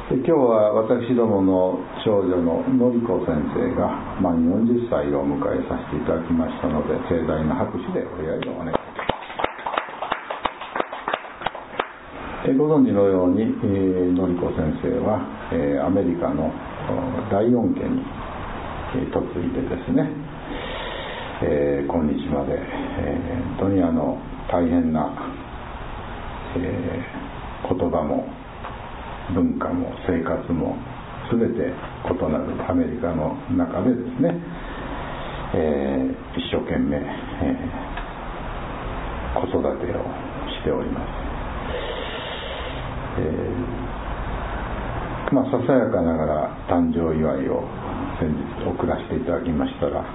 今日は私どもの長女ののりこ先生が満40歳を迎えさせていただきましたので、盛大な拍手でお祝いをお願いします。ご存知のように、のりこ先生は、アメリカの第4家に嫁いでですね、今日まで、本当に大変な、言葉も文化も生活も全て異なるアメリカの中でですね、一生懸命、子育てをしております。ささやかながら誕生祝いを先日送らせていただきましたら、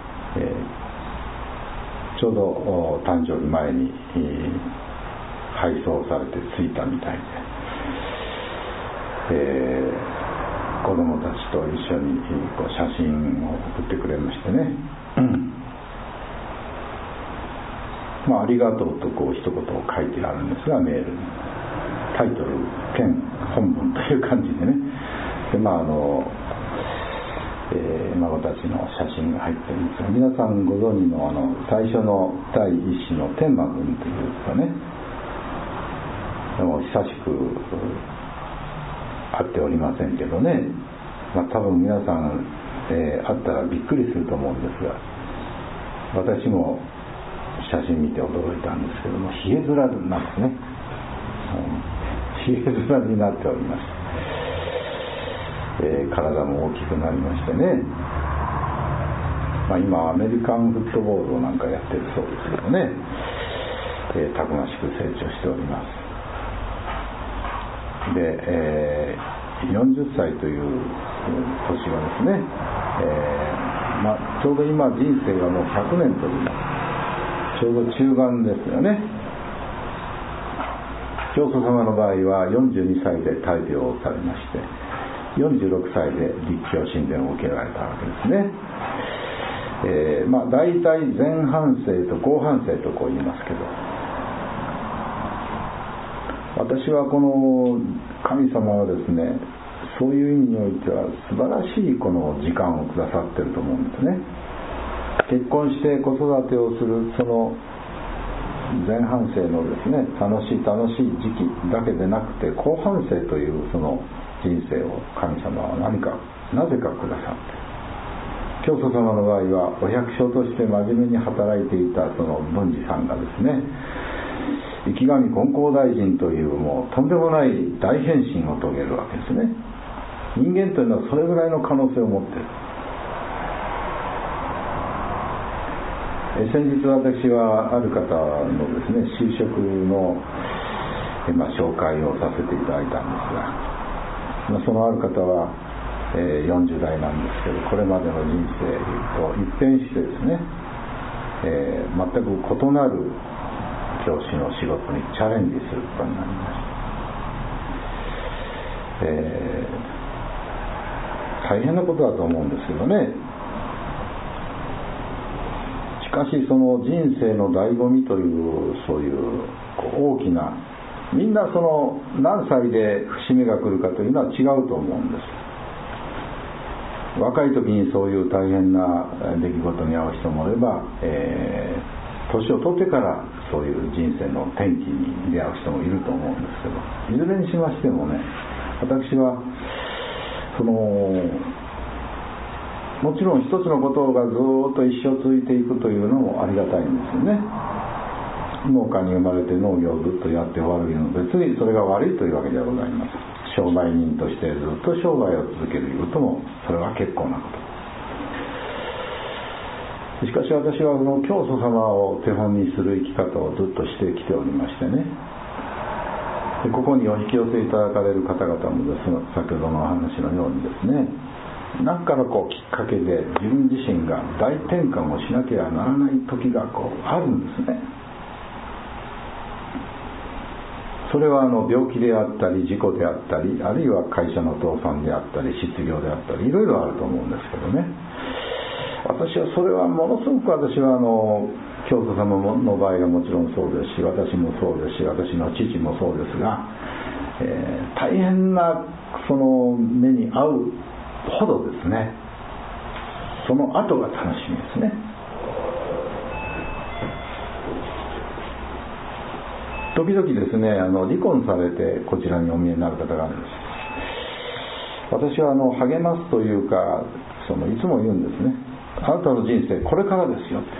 ちょうど誕生日前に、配送されて着いたみたいで、子供たちと一緒に写真を送ってくれましてね、ありがとうと一言書いてあるんですが、メールにタイトル兼本文という感じでね、で孫たちの写真が入ってるんですが、皆さんご存知の最初の第一子の天馬君というかね、でも久しく会っておりませんけどね、多分皆さん、会ったらびっくりすると思うんですが、私も写真見て驚いたんですけども、冷え面なんですね、冷え面になっております。体も大きくなりましてね、今アメリカンフットボールをなんかやってるそうですけどね、たくましく成長しております。で、40歳という年はですね、ちょうど今人生がもう100年というちょうど中盤ですよね。教祖様の場合は42歳で大病をされまして、46歳で立教神殿を受けられたわけですね。大体前半生と後半生と言いますけど、私はこの神様はですね、そういう意味においては素晴らしいこの時間をくださっていると思うんですね。結婚して子育てをするその前半生のですね、楽しい時期だけでなくて、後半生というその人生を神様はなぜかくださって、教祖様の場合はお百姓として真面目に働いていたその文治さんがですね、池上金光大臣というもうとんでもない大変身を遂げるわけですね。人間というのはそれぐらいの可能性を持っている。先日私はある方のですね、就職の、紹介をさせていただいたんですが、そのある方は、40代なんですけど、これまでの人生と一変してですね、全く異なる教師の仕事にチャレンジすることになりました。大変なことだと思うんですけどね。しかしその人生の醍醐味というそういう大きな、みんなその何歳で節目が来るかというのは違うと思うんです。若い時にそういう大変な出来事に遭う人もいれば、年を取ってからそういう人生の転機に出会う人もいると思うんですけど、いずれにしましてもね、私はもちろん一つのことがずっと一生続いていくというのもありがたいんですよね。農家に生まれて農業をずっとやって終わるので、別にそれが悪いというわけではございません。商売人としてずっと商売を続けることもそれは結構なこと。しかし私はその教祖様を手本にする生き方をずっとしてきておりましてね、でここにお引き寄せいただかれる方々もですね、先ほどのお話のようにですね、何かのきっかけで自分自身が大転換をしなければならない時があるんですね。それは病気であったり事故であったり、あるいは会社の倒産であったり失業であったり、いろいろあると思うんですけどね、私はそれはものすごく、私は教祖様の場合がもちろんそうですし、私もそうですし、私の父もそうですが、大変なその目に合うほどですね、その後が楽しみですね。時々ですね、離婚されてこちらにお見えになる方があるんです。私は励ますというか、いつも言うんですね。あなたの人生これからですよって。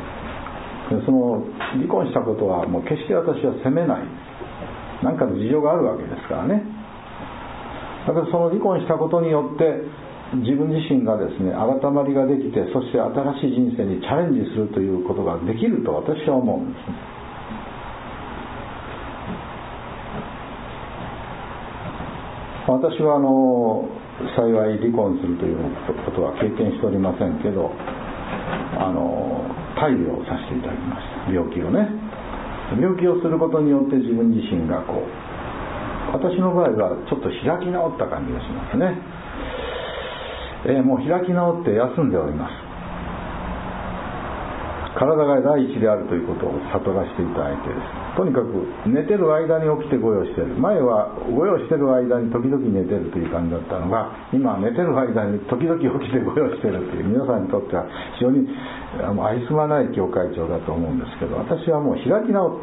で離婚したことはもう決して私は責めない。何かの事情があるわけですからね。だからその離婚したことによって自分自身がですね、改まりができて、そして新しい人生にチャレンジするということができると私は思うんですね。私は幸い離婚するということは経験しておりませんけど、大病をさせていただきました。病気をね、病気をすることによって自分自身が私の場合はちょっと開き直った感じがしますね。もう開き直って休んでおります。体が第一であるということを悟らせていただいてです。とにかく寝てる間に起きて御用してる。前は御用してる間に時々寝てるという感じだったのが、今は寝てる間に時々起きて御用してるという、皆さんにとっては非常に愛すまない教会長だと思うんですけど、私はもう開き直って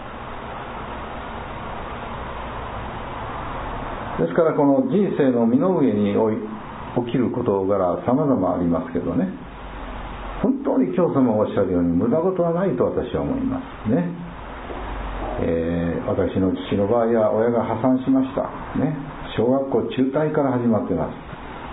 る。ですからこの人生の身の上に起きる事柄は様々ありますけどね、本当に教祖様がおっしゃるように無駄事はないと私は思いますね。私の父の場合は親が破産しましたね。小学校中退から始まっています。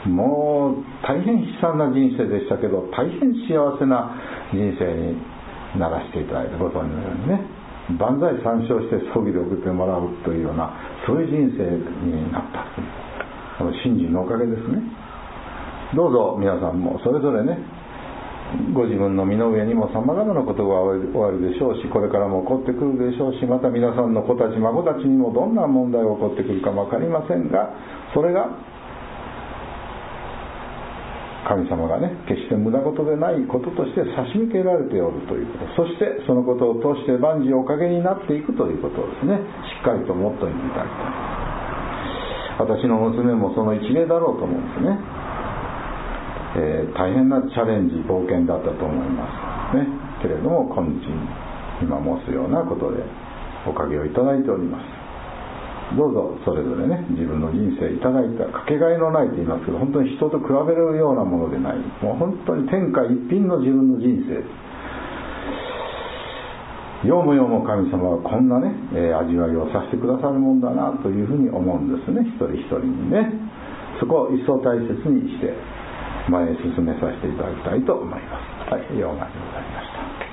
もう大変悲惨な人生でしたけど、大変幸せな人生にならせていただいたことのようにね、万歳三唱して葬儀で送ってもらうというような、そういう人生になった信心のおかげですね。どうぞ皆さんもそれぞれね、ご自分の身の上にも様々なことがおあるでしょうし、これからも起こってくるでしょうし、また皆さんの子たち孫たちにもどんな問題が起こってくるかも分かりませんが、それが神様がね、決して無駄事でないこととして差し向けられておるということ、そしてそのことを通して万事おかげになっていくということをですね、しっかりとモットーにいただきたい。私の娘もその一例だろうと思うんですね。大変なチャレンジ冒険だったと思いますね。けれども今日今申すようなことでおかげをいただいております。どうぞそれぞれね、自分の人生いただいたかけがえのないと言いますけど、本当に人と比べるようなものでない、もう本当に天下一品の自分の人生、ようもようも神様はこんなね、味わいをさせてくださるもんだなというふうに思うんですね。一人一人にね、そこを一層大切にして前へ進めさせていただきたいと思います。はい、ようがでございました。